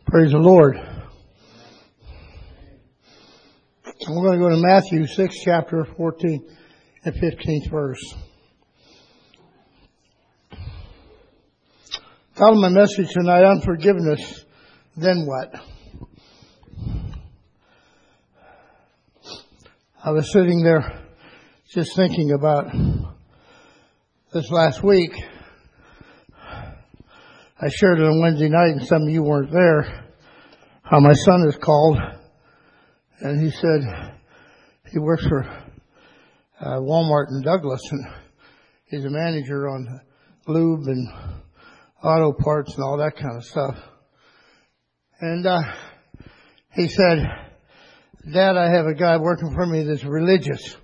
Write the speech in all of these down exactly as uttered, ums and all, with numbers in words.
Praise the Lord. We're going to go to Matthew six, chapter fourteen and fifteenth verse. Title of my message tonight, Unforgiveness, Then What? I was sitting there just thinking about this last week. I shared it on Wednesday night, and some of you weren't there, how my son is called. And he said he works for uh, Walmart in Douglas, and he's a manager on lube and auto parts and all that kind of stuff. And uh, he said, "Dad, I have a guy working for me that's religious."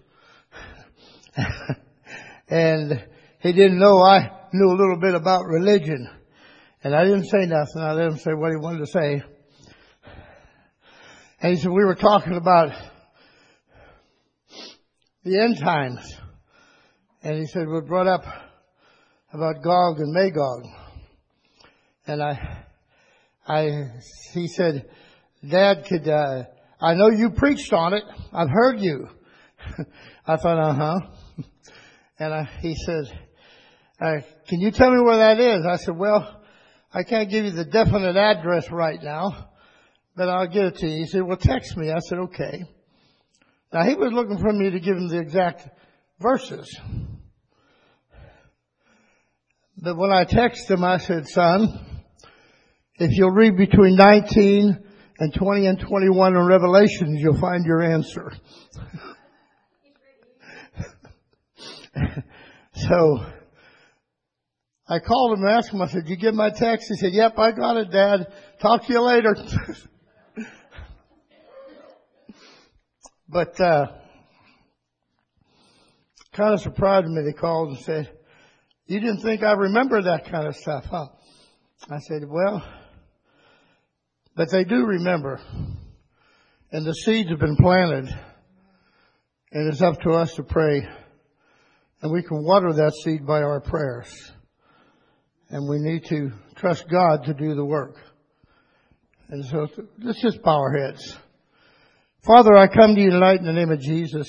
And he didn't know I knew a little bit about religion. And I didn't say nothing. I let him say what he wanted to say. And he said, we were talking about the end times. And he said, we brought up about Gog and Magog. And I, I, he said, Dad, could, uh, I know you preached on it. I've heard you. I thought, uh-huh. And I, he said, uh, can you tell me where that is? I said, well, I can't give you the definite address right now, but I'll get it to you. He said, well, text me. I said, okay. Now, he was looking for me to give him the exact verses. But when I texted him, I said, son, if you'll read between nineteen and twenty and twenty-one in Revelations, you'll find your answer. So I called him and asked him, I said, did you get my text? He said, yep, I got it, Dad. Talk to you later. But uh kind of surprised me. They called and said, you didn't think I remember that kind of stuff, huh? I said, well, but they do remember. And the seeds have been planted. And it's up to us to pray. And we can water that seed by our prayers. And we need to trust God to do the work. And so let's just bow our heads. Father, I come to you tonight in the name of Jesus.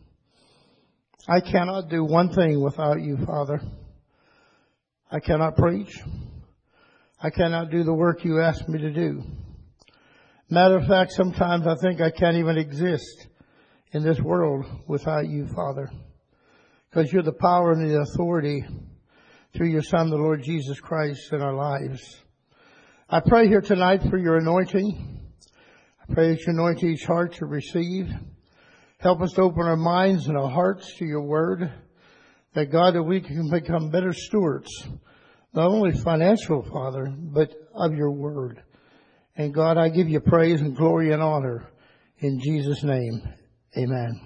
I cannot do one thing without you, Father. I cannot preach. I cannot do the work you asked me to do. Matter of fact, sometimes I think I can't even exist in this world without you, Father. Because you're the power and the authority through your Son, the Lord Jesus Christ, in our lives. I pray here tonight for your anointing. I pray that you anoint each heart to receive. Help us to open our minds and our hearts to your word. That God, that we can become better stewards, not only financial, Father, but of your word. And God, I give you praise and glory and honor in Jesus' name. Amen.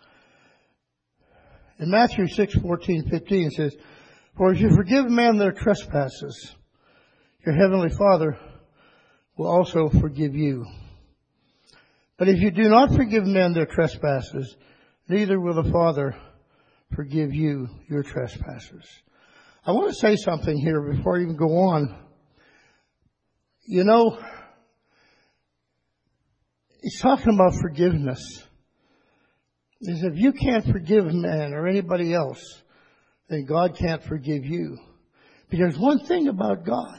In Matthew six, fourteen, fifteen, it says, for if you forgive men their trespasses, your heavenly Father will also forgive you. But if you do not forgive men their trespasses, neither will the Father forgive you your trespasses. I want to say something here before I even go on. You know, he's talking about forgiveness. He said, if you can't forgive men or anybody else, then God can't forgive you. But there's one thing about God.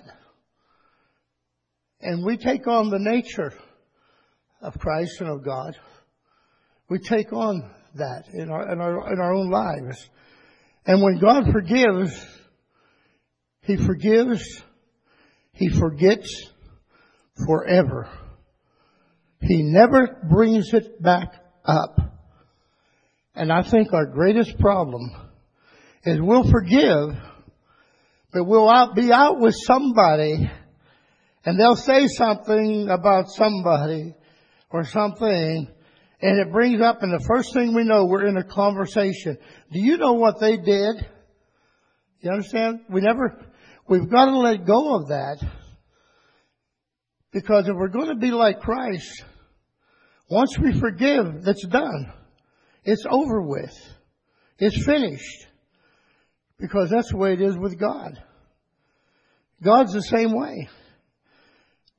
And we take on the nature of Christ and of God. We take on that in our, in our, in our own lives. And when God forgives, He forgives, He forgets forever. He never brings it back up. And I think our greatest problem is we'll forgive, but we'll out, be out with somebody, and they'll say something about somebody or something, and it brings up, and the first thing we know, we're in a conversation. Do you know what they did? You understand? We never, we've got to let go of that. Because if we're going to be like Christ, once we forgive, that's done. It's over with. It's finished. Because that's the way it is with God. God's the same way.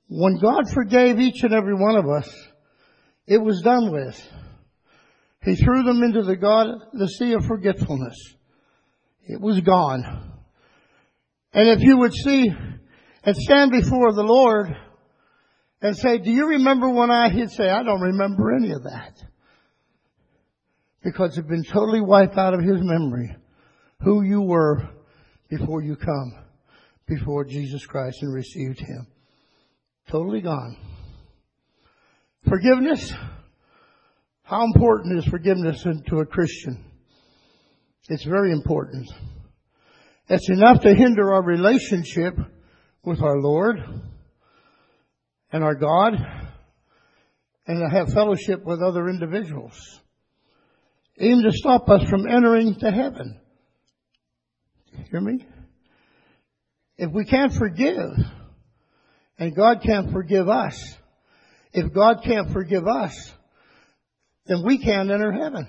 When God forgave each and every one of us, it was done with. He threw them into the God, the sea of forgetfulness. It was gone. And if you would see and stand before the Lord and say, do you remember when I, he'd say, I don't remember any of that. Because it's been totally wiped out of his memory who you were before you come before Jesus Christ and received him. Totally gone. Forgiveness. How important is forgiveness to a Christian? It's very important. It's enough to hinder our relationship with our Lord and our God and to have fellowship with other individuals. Even to stop us from entering to heaven. Hear me? If we can't forgive, and God can't forgive us, if God can't forgive us, then we can't enter heaven.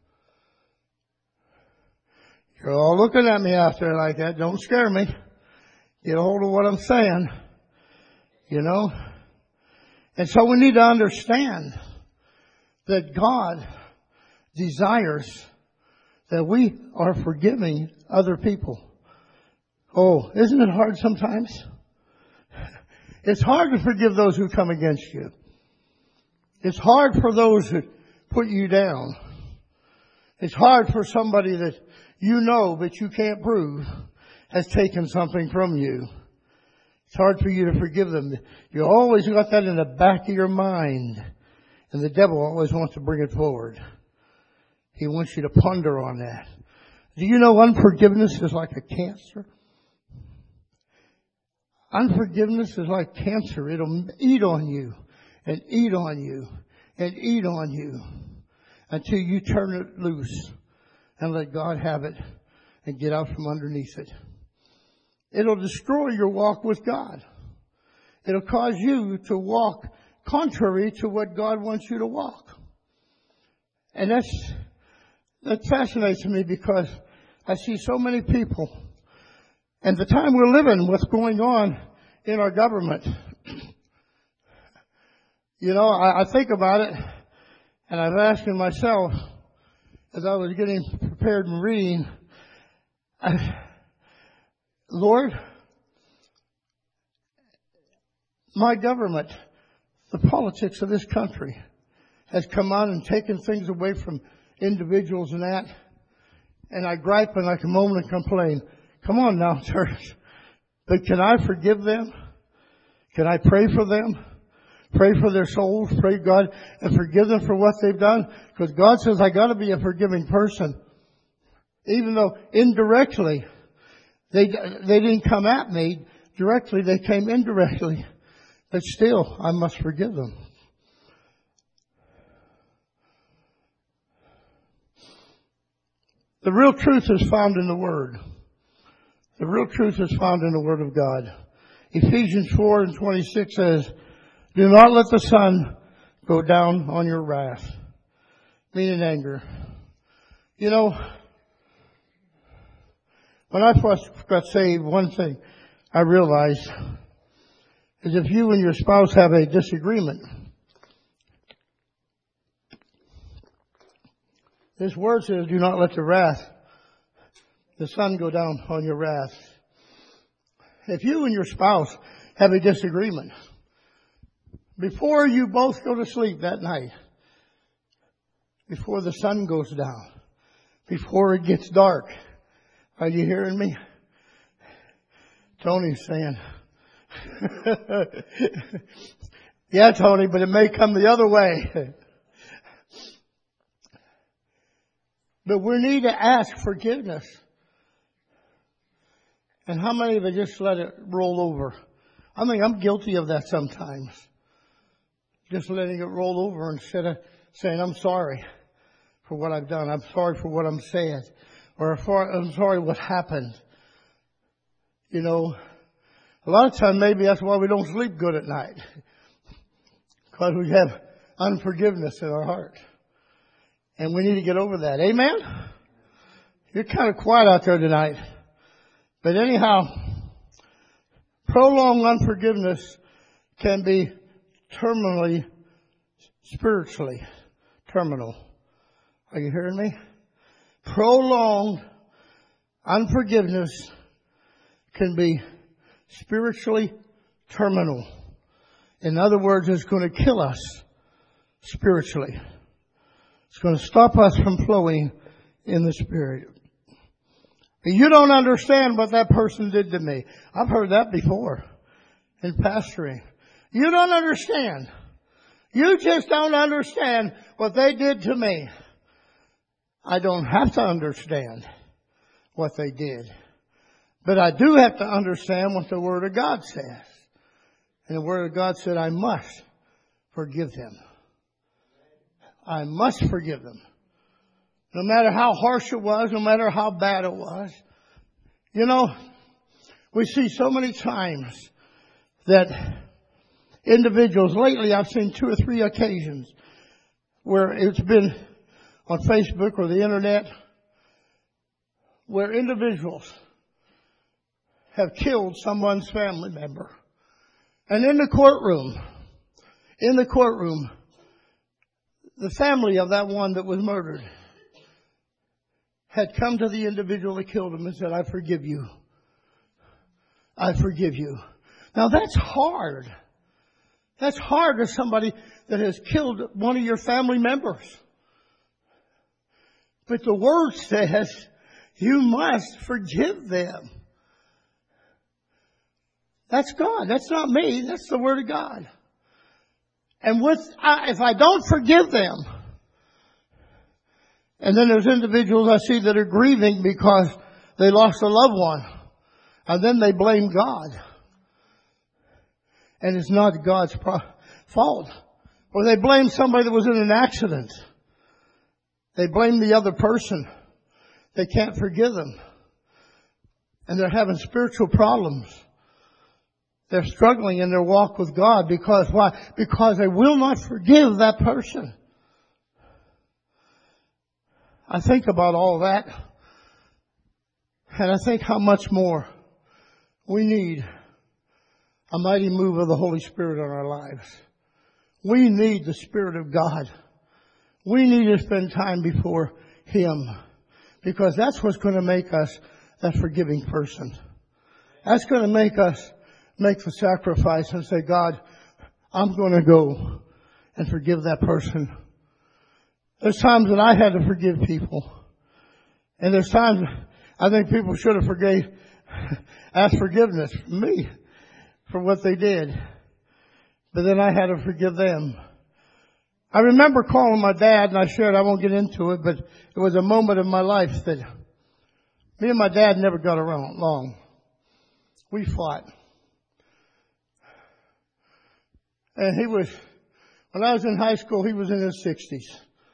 You're all looking at me out there like that. Don't scare me. Get a hold of what I'm saying. You know? And so we need to understand that God desires that we are forgiving other people. Oh, isn't it hard sometimes? It's hard to forgive those who come against you. It's hard for those who put you down. It's hard for somebody that you know but you can't prove has taken something from you. It's hard for you to forgive them. You always got that in the back of your mind. And the devil always wants to bring it forward. He wants you to ponder on that. Do you know unforgiveness is like a cancer? Unforgiveness is like cancer. It'll eat on you and eat on you and eat on you until you turn it loose and let God have it and get out from underneath it. It'll destroy your walk with God. It'll cause you to walk contrary to what God wants you to walk. And that's, that fascinates me because I see so many people and the time we're living, what's going on in our government. You know, I, I think about it and I'm asking myself as I was getting prepared and reading, I, Lord, my government, the politics of this country has come on and taken things away from individuals and that. And I gripe and I come home and complain. Come on now, church. But can I forgive them? Can I pray for them? Pray for their souls. Pray God and forgive them for what they've done. Because God says I got to be a forgiving person. Even though indirectly they they didn't come at me directly, they came indirectly. But still, I must forgive them. The real truth is found in the Word. The real truth is found in the Word of God. Ephesians four and twenty-six says, do not let the sun go down on your wrath, meaning anger. You know, when I first got saved, one thing I realized is if you and your spouse have a disagreement, this word says, do not let the wrath, the sun go down on your wrath. If you and your spouse have a disagreement, before you both go to sleep that night, before the sun goes down, before it gets dark, are you hearing me? Tony's saying, yeah, Tony, but it may come the other way. But we need to ask forgiveness. And how many of you just let it roll over? I mean, I'm guilty of that sometimes. Just letting it roll over instead of saying, I'm sorry for what I've done. I'm sorry for what I'm saying. Or I'm sorry what happened. You know, a lot of times maybe that's why we don't sleep good at night. Because we have unforgiveness in our heart. And we need to get over that. Amen? You're kind of quiet out there tonight. But anyhow, prolonged unforgiveness can be terminally, spiritually terminal. Are you hearing me? Prolonged unforgiveness can be spiritually terminal. In other words, it's going to kill us spiritually. It's going to stop us from flowing in the Spirit. You don't understand what that person did to me. I've heard that before in pastoring. You don't understand. You just don't understand what they did to me. I don't have to understand what they did. But I do have to understand what the Word of God says. And the Word of God said, I must forgive them. I must forgive them. No matter how harsh it was, no matter how bad it was. You know, we see so many times that individuals, lately I've seen two or three occasions where it's been on Facebook or the internet, where individuals have killed someone's family member. And in the courtroom, in the courtroom, the family of that one that was murdered had come to the individual that killed him and said, I forgive you. I forgive you. Now that's hard. That's hard to somebody that has killed one of your family members. But the Word says you must forgive them. That's God. That's not me. That's the Word of God. And with, I, if I don't forgive them, and then there's individuals I see that are grieving because they lost a loved one, and then they blame God. And it's not God's pro- fault. Or they blame somebody that was in an accident. They blame the other person. They can't forgive them. And they're having spiritual problems. They're struggling in their walk with God because why? Because they will not forgive that person. I think about all that. And I think how much more we need a mighty move of the Holy Spirit in our lives. We need the Spirit of God. We need to spend time before Him. Because that's what's going to make us that forgiving person. That's going to make us make the sacrifice and say, God, I'm going to go and forgive that person. There's times that I had to forgive people. And there's times I think people should have forgave, asked forgiveness from me for what they did. But then I had to forgive them. I remember calling my dad, and I shared, I won't get into it, but it was a moment of my life that me and my dad never got along. We fought. And he was, when I was in high school, he was in his sixties.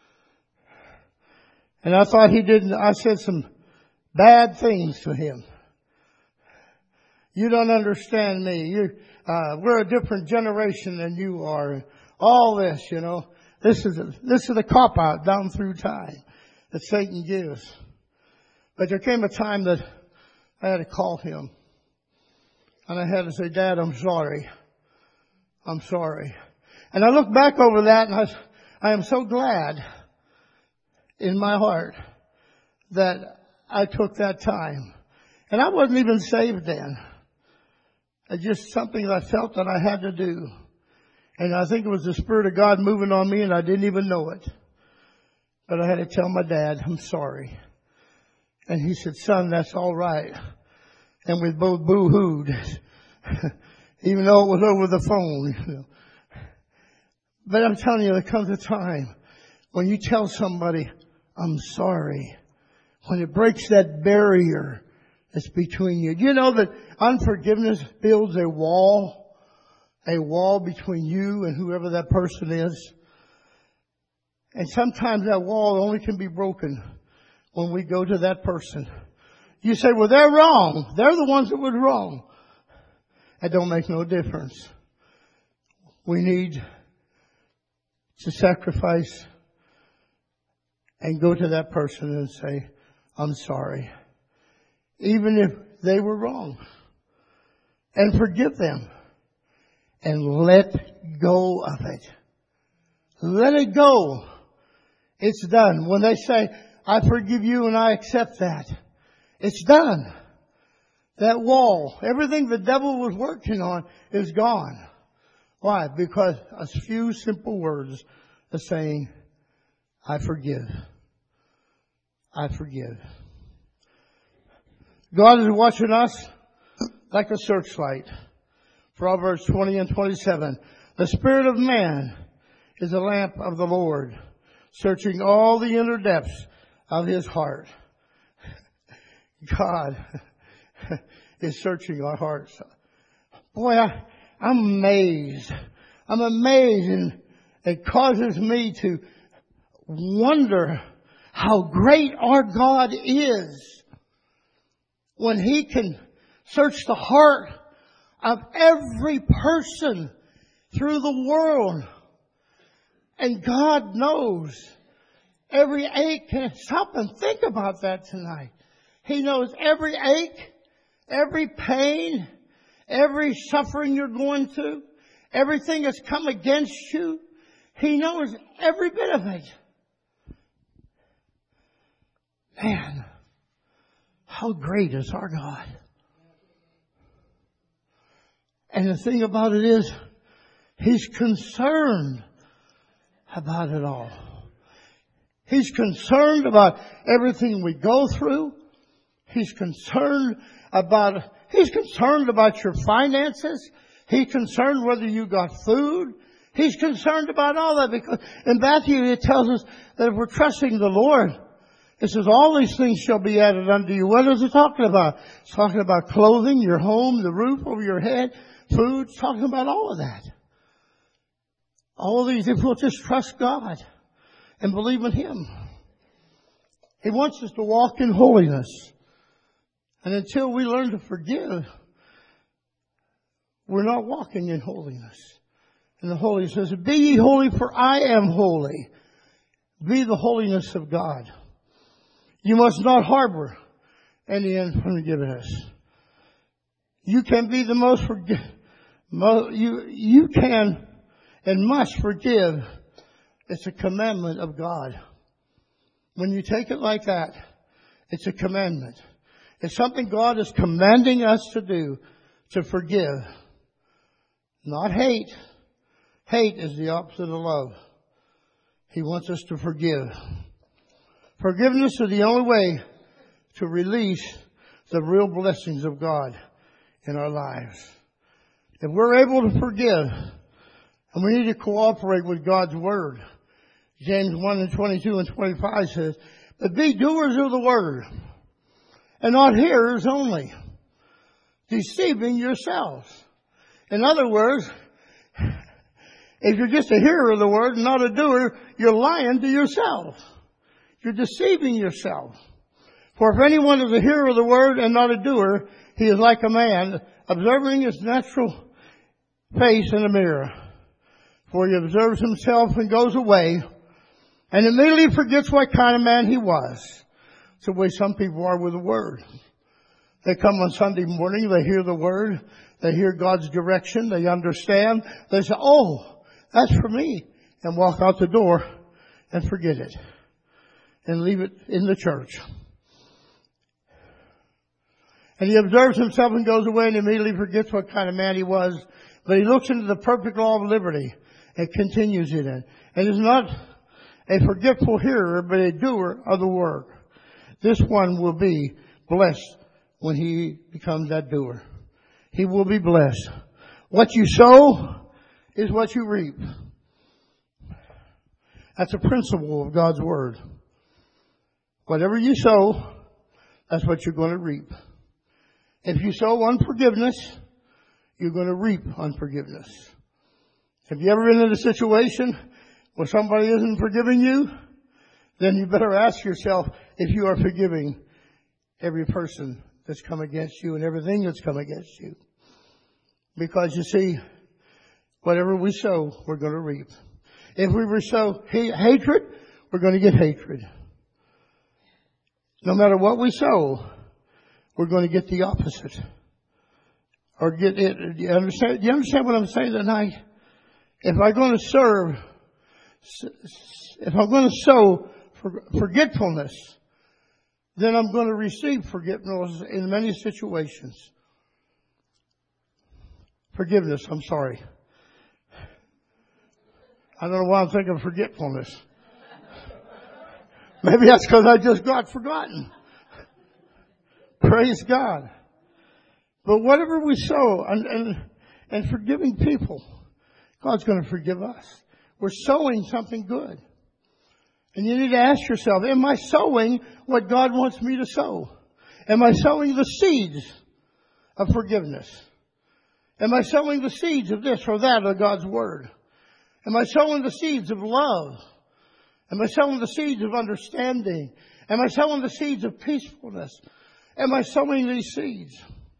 And I thought he didn't, I said some bad things to him. You don't understand me. You, uh, we're a different generation than you are. All this, you know. This is a, this is a cop out down through time that Satan gives. But there came a time that I had to call him. And I had to say, Dad, I'm sorry. I'm sorry. And I look back over that and I, I am so glad in my heart that I took that time. And I wasn't even saved then. It's just something I felt that I had to do. And I think it was the Spirit of God moving on me and I didn't even know it. But I had to tell my dad, I'm sorry. And he said, son, that's all right. And we both boo-hooed. Even though it was over the phone. You know. But I'm telling you, there comes a time when you tell somebody, I'm sorry. When it breaks that barrier that's between you. Do you know that unforgiveness builds a wall? A wall between you and whoever that person is. And sometimes that wall only can be broken when we go to that person. You say, well, they're wrong. They're the ones that were wrong. That don't make no difference. We need to sacrifice and go to that person and say, I'm sorry. Even if they were wrong. And forgive them. and let go of it. Let it go. It's done. When they say, I forgive you and I accept that, it's done. That wall, everything the devil was working on is gone. Why? Because a few simple words are saying, I forgive. I forgive. God is watching us like a searchlight. Proverbs twenty and twenty-seven. The spirit of man is a lamp of the Lord, searching all the inner depths of his heart. God is searching our hearts. Boy, I, I'm amazed. I'm amazed, and it causes me to wonder how great our God is when He can search the heart of every person through the world. And God knows every ache. Stop and think about that tonight. He knows every ache, every pain, every suffering you're going through, everything that's come against you. He knows every bit of it. Man, how great is our God. And the thing about it is, He's concerned about it all. He's concerned about everything we go through. He's concerned about, He's concerned about your finances. He's concerned whether you got food. He's concerned about all that, because in Matthew it tells us that if we're trusting the Lord, it says all these things shall be added unto you. What is it talking about? It's talking about clothing, your home, the roof over your head, food. It's talking about all of that. All of these, if we'll just trust God and believe in Him. He wants us to walk in holiness. And until we learn to forgive, we're not walking in holiness. And the Holy says, be ye holy, for I am holy. Be the holiness of God. You must not harbor any unforgiveness. You can be the most forgive. You, you can and must forgive. It's a commandment of God. When you take it like that, it's a commandment. It's something God is commanding us to do, to forgive. Not hate. Hate is the opposite of love. He wants us to forgive. Forgiveness is the only way to release the real blessings of God in our lives. If we're able to forgive, and we need to cooperate with God's Word. James one and twenty-two and twenty-five says, but be doers of the Word, and not hearers only, deceiving yourselves. In other words, if you're just a hearer of the Word and not a doer, you're lying to yourself. You're deceiving yourself. For if anyone is a hearer of the Word and not a doer, he is like a man observing his natural face in a mirror. For he observes himself and goes away and immediately forgets what kind of man he was. It's the way some people are with the Word. They come on Sunday morning, they hear the Word, they hear God's direction, they understand. They say, oh, that's for me. And walk out the door and forget it. And leave it in the church. And he observes himself and goes away and immediately forgets what kind of man he was. But he looks into the perfect law of liberty and continues in it. And is not a forgetful hearer, but a doer of the work. This one will be blessed when he becomes that doer. He will be blessed. What you sow is what you reap. That's a principle of God's Word. Whatever you sow, that's what you're going to reap. If you sow unforgiveness, you're going to reap unforgiveness. Have you ever been in a situation where somebody isn't forgiving you? Then you better ask yourself if you are forgiving every person that's come against you and everything that's come against you. Because you see, whatever we sow, we're going to reap. If we sow hatred, we're going to get hatred. No matter what we sow, we're going to get the opposite. or get it. Do you understand? Do you understand what I'm saying tonight? If I'm going to serve, if I'm going to sow forgetfulness, then I'm going to receive forgetfulness in many situations. Forgiveness, I'm sorry. I don't know why I'm thinking of forgetfulness. Maybe that's because I just got forgotten. Praise God. But whatever we sow and, and, and forgiving people, God's going to forgive us. We're sowing something good. And you need to ask yourself, am I sowing what God wants me to sow? Am I sowing the seeds of forgiveness? Am I sowing the seeds of this or that of God's Word? Am I sowing the seeds of love? Am I sowing the seeds of understanding? Am I sowing the seeds of peacefulness? Am I sowing these seeds?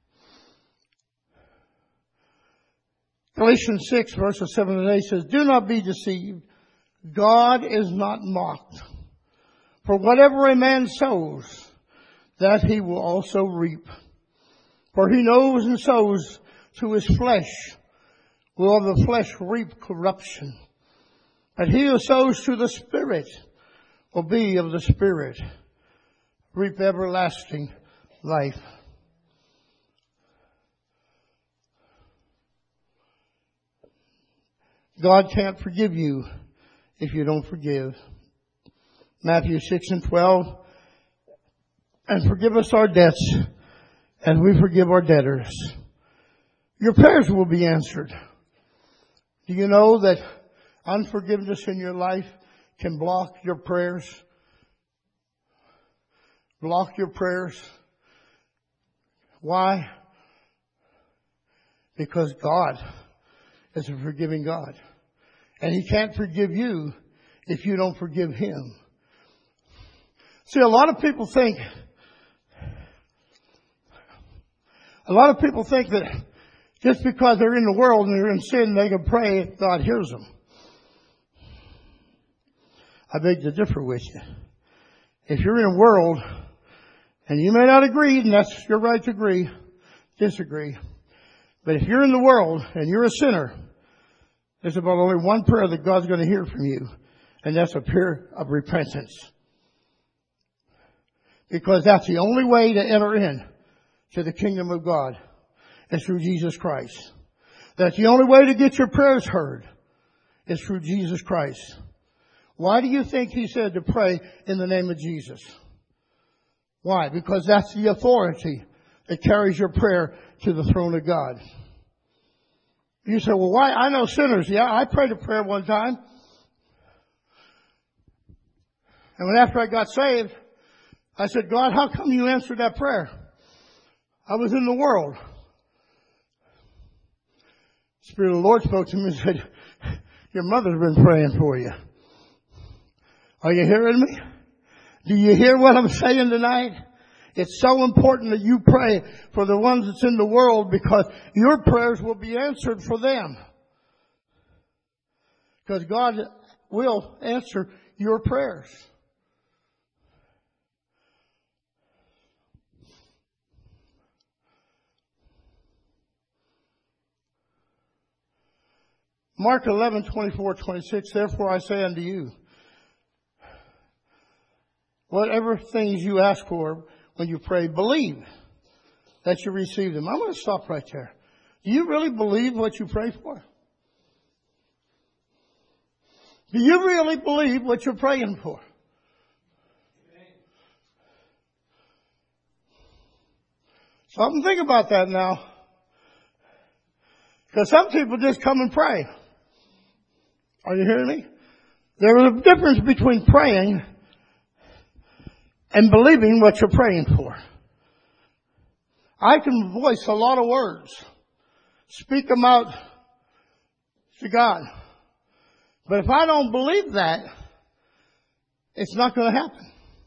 Galatians six verses seven and eight says, do not be deceived. God is not mocked. For whatever a man sows, that he will also reap. For he knows and sows to his flesh, will of the flesh reap corruption. But he who sows to the Spirit will be of the Spirit, reap everlasting life. God can't forgive you if you don't forgive. Matthew six and twelve. And forgive us our debts as we forgive our debtors. Your prayers will be answered. Do you know that unforgiveness in your life can block your prayers? Block your prayers. Why? Because God is a forgiving God. And He can't forgive you if you don't forgive Him. See, a lot of people think, a lot of people think that just because they're in the world and they're in sin, they can pray, God hears them. I beg to differ with you. If you're in a world, and you may not agree, and that's your right to agree, disagree, but if you're in the world and you're a sinner, there's about only one prayer that God's going to hear from you, and that's a prayer of repentance. Because that's the only way to enter in to the kingdom of God is through Jesus Christ. That's the only way to get your prayers heard is through Jesus Christ. Why do you think He said to pray in the name of Jesus? Why? Because that's the authority that carries your prayer to the throne of God. You say, well, why? I know sinners. Yeah, I prayed a prayer one time. And when after I got saved, I said, God, how come you answered that prayer? I was in the world. The Spirit of the Lord spoke to me and said, your mother's been praying for you. Are you hearing me? Do you hear what I'm saying tonight? It's so important that you pray for the ones that's in the world because your prayers will be answered for them. Because God will answer your prayers. Mark eleven, twenty-four, twenty-six, therefore I say unto you, whatever things you ask for when you pray, believe that you receive them. I'm going to stop right there. Do you really believe what you pray for? Do you really believe what you're praying for? So I'm thinking about that now. Because some people just come and pray. Are you hearing me? There is a difference between praying and believing what you're praying for. I can voice a lot of words, speak them out to God. But if I don't believe that, it's not going to happen.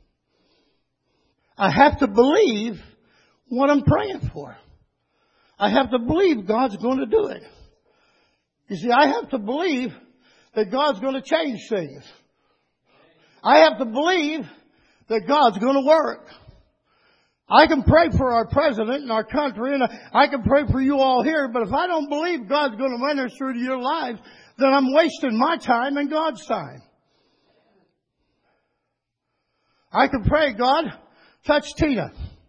I have to believe what I'm praying for. I have to believe God's going to do it. You see, I have to believe that God's going to change things. I have to believe that God's going to work. I can pray for our president and our country, and I can pray for you all here, but if I don't believe God's going to minister to your lives, then I'm wasting my time and God's time. I can pray, God, touch Tina.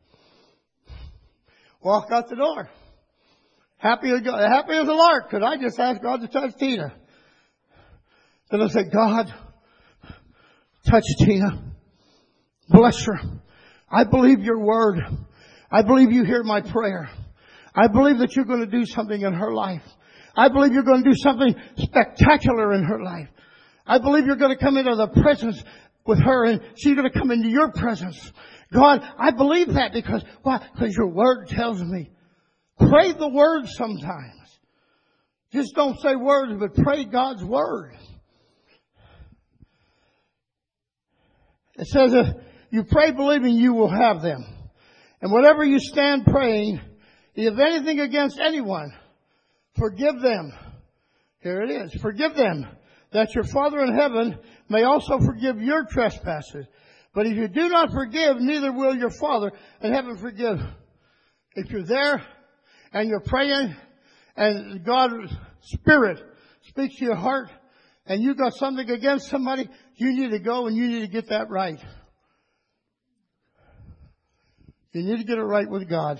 Walk out the door. Happy as, happy as a lark, because I just asked God to touch Tina. Then I said, God, touch Tina. Bless her. I believe your word. I believe you hear my prayer. I believe that you're going to do something in her life. I believe you're going to do something spectacular in her life. I believe you're going to come into the presence with her and she's going to come into your presence. God, I believe that because, why? Because your word tells me. Pray the word sometimes. Just don't say words, but pray God's word. It says if you pray believing, you will have them. And whatever you stand praying, if you have anything against anyone, forgive them. Here it is. Forgive them, that your Father in heaven may also forgive your trespasses. But if you do not forgive, neither will your Father in heaven forgive. If you're there and you're praying and God's Spirit speaks to your heart and you got something against somebody, you need to go and you need to get that right. You need to get it right with God.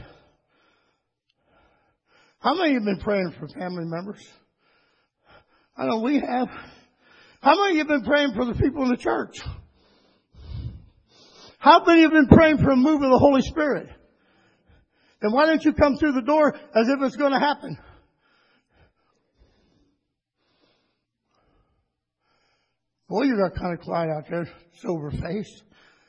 How many of you have been praying for family members? I know we have. How many of you have been praying for the people in the church? How many have been praying for a move of the Holy Spirit? Then why don't you come through the door as if it's going to happen? Boy, you got kind of quiet out there, sober faced.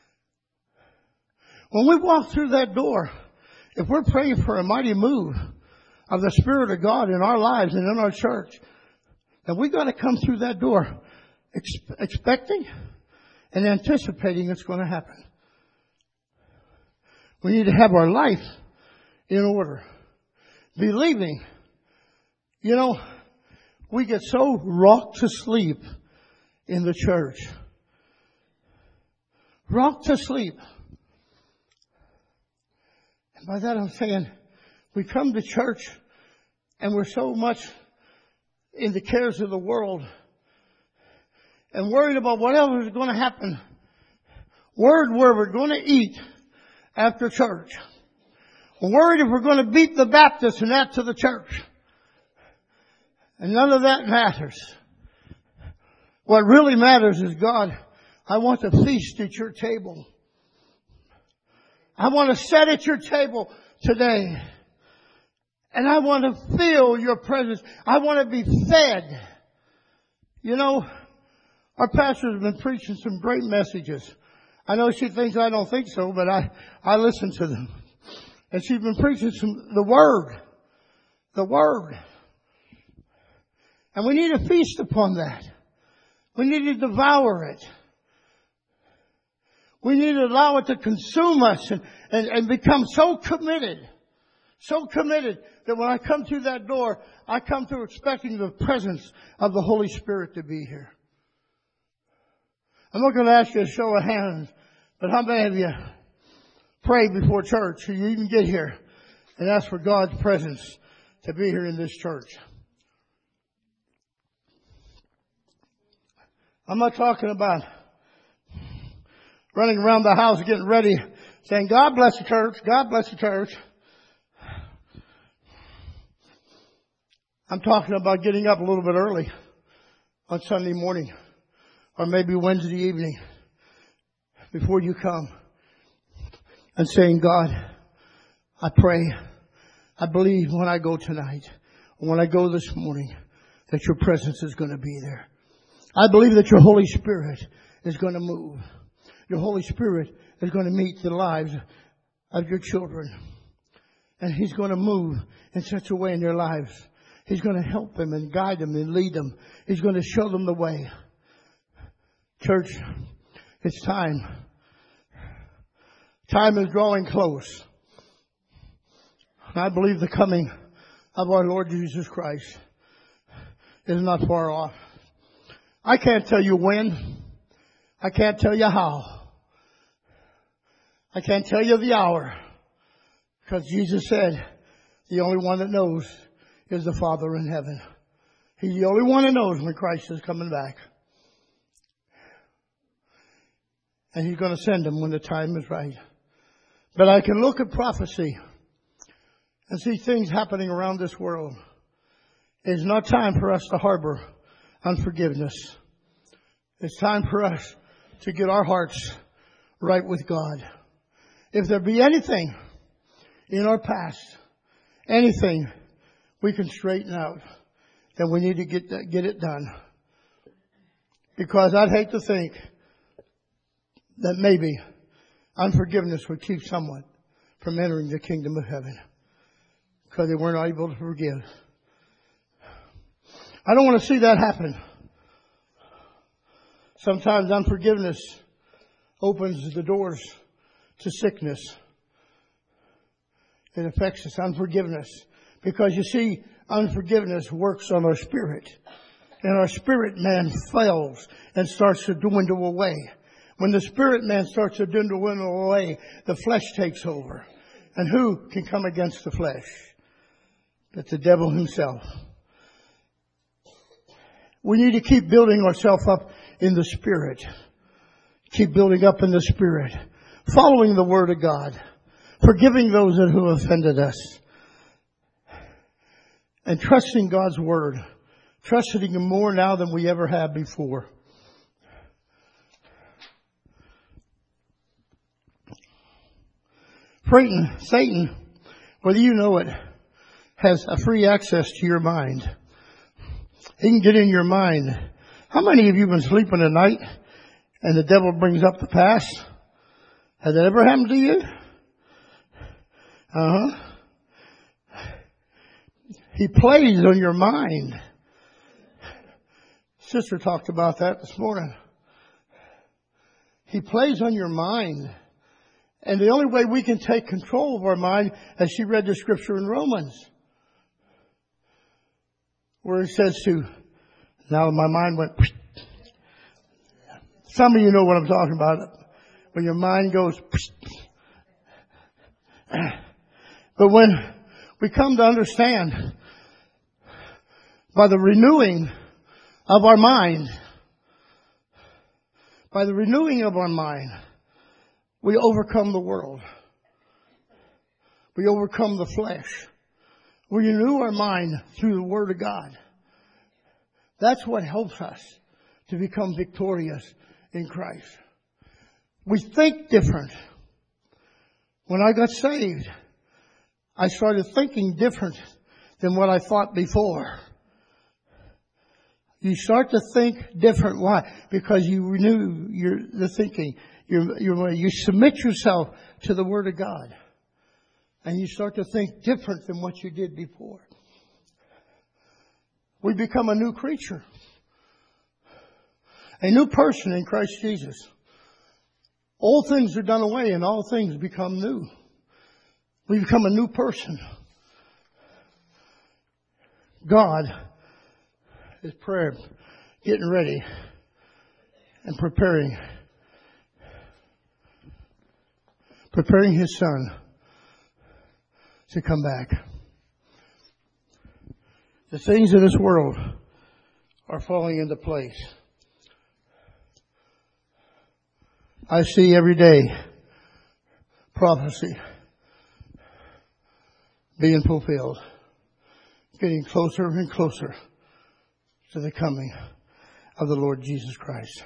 When we walk through that door, if we're praying for a mighty move of the Spirit of God in our lives and in our church, then we got to come through that door ex- expecting and anticipating it's going to happen. We need to have our life in order. Believing. You know, we get so rocked to sleep in the church. Rocked to sleep. And by that I'm saying we come to church and we're so much in the cares of the world and worried about whatever is going to happen. Worried where we're going to eat after church. We're worried if we're going to beat the Baptists and that to the church. And none of that matters. What really matters is, God, I want to feast at your table. I want to sit at your table today. And I want to feel your presence. I want to be fed. You know, our pastor has been preaching some great messages. I know she thinks I don't think so, but I, I listen to them. And she's been preaching some, the Word. The Word. And we need to feast upon that. We need to devour it. We need to allow it to consume us and, and, and become so committed. So committed that when I come through that door, I come through expecting the presence of the Holy Spirit to be here. I'm not going to ask you a show of hands, but how many of you pray before church or you even get here and ask for God's presence to be here in this church? I'm not talking about running around the house getting ready saying, God bless the church, God bless the church. I'm talking about getting up a little bit early on Sunday morning or maybe Wednesday evening before you come and saying, God, I pray, I believe when I go tonight, when I go this morning, that your presence is going to be there. I believe that your Holy Spirit is going to move. Your Holy Spirit is going to meet the lives of your children. And He's going to move in such a way in their lives. He's going to help them and guide them and lead them. He's going to show them the way. Church, it's time. Time is drawing close. And I believe the coming of our Lord Jesus Christ is not far off. I can't tell you when. I can't tell you how. I can't tell you the hour. Because Jesus said, the only one that knows is the Father in heaven. He's the only one that knows when Christ is coming back. And He's going to send Him when the time is right. But I can look at prophecy and see things happening around this world. It's not time for us to harbor unforgiveness. It's time for us to get our hearts right with God. If there be anything in our past, anything we can straighten out, then we need to get that, get it done. Because I'd hate to think that maybe unforgiveness would keep someone from entering the kingdom of heaven because they weren't able to forgive. I don't want to see that happen. Sometimes unforgiveness opens the doors to sickness. It affects us, unforgiveness. Because you see, unforgiveness works on our spirit. And our spirit man fails and starts to dwindle away. When the spirit man starts to dwindle away, the flesh takes over. And who can come against the flesh? But the devil himself. We need to keep building ourselves up in the Spirit. Keep building up in the Spirit. Following the Word of God. Forgiving those that who offended us. And trusting God's Word. Trusting Him more now than we ever have before. Satan, Satan, whether you know it, has a free access to your mind. He can get in your mind. How many of you have been sleeping at night and the devil brings up the past? Has that ever happened to you? Uh-huh. He plays on your mind. Sister talked about that this morning. He plays on your mind. And the only way we can take control of our mind, as she read the scripture in Romans, where it says to, now my mind went, some of you know what I'm talking about, when your mind goes, but when we come to understand by the renewing of our mind, by the renewing of our mind, we overcome the world. We overcome the flesh. We renew our mind through the Word of God. That's what helps us to become victorious in Christ. We think different. When I got saved, I started thinking different than what I thought before. You start to think different. Why? Because you renew your the thinking. You you you submit yourself to the Word of God, and you start to think different than what you did before. We become a new creature, a new person in Christ Jesus. All things are done away, and all things become new. We become a new person. God is prayer, getting ready and preparing, preparing His Son to come back. The things of this world are falling into place. I see every day prophecy being fulfilled, getting closer and closer to the coming of the Lord Jesus Christ.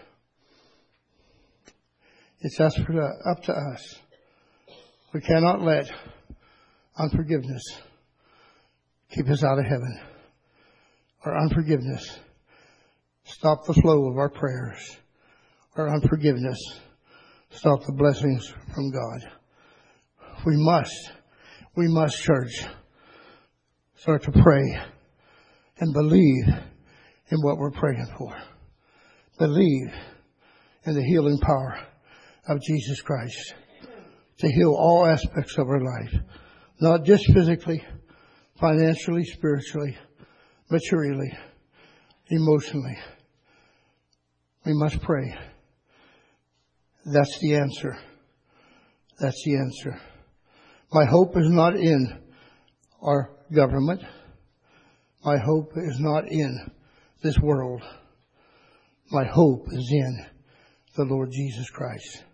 It's us for, up to us. We cannot let unforgiveness keep us out of heaven, or unforgiveness stop the flow of our prayers, or unforgiveness stop the blessings from God. We must, we must, church, start to pray and believe in what we're praying for. Believe in the healing power of Jesus Christ to heal all aspects of our life, not just physically, financially, spiritually, materially, emotionally. We must pray. That's the answer. That's the answer. My hope is not in our government. My hope is not in this world. My hope is in the Lord Jesus Christ.